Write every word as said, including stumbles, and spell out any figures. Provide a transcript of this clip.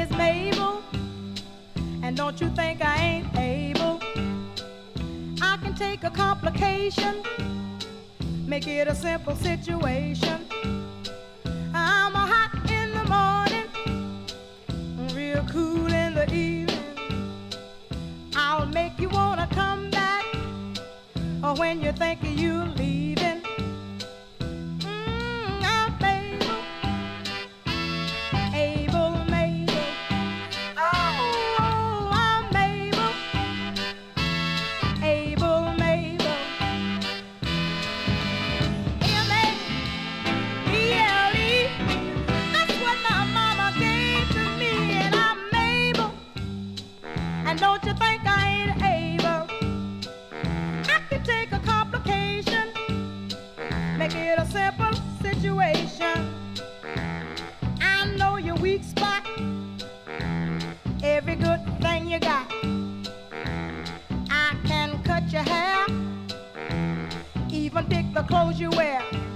is Mabel, and don't you think I ain't able? I can take a complication, make it a simple situation. I'm a hot in the morning, real cool in the evening. I'll make you wanna come back, or when you think you're leaving. Mm, I'm Mabel, Able, Mabel. Oh, I'm Mabel, Able, Mabel. M A B L E, that's what my mama gave to me, and I'm Mabel, and don't you think I ain't able? I can take a complication, make it a simple situation. I know your weak spot, every good thing you got. I can cut your hair, even pick the clothes you wear.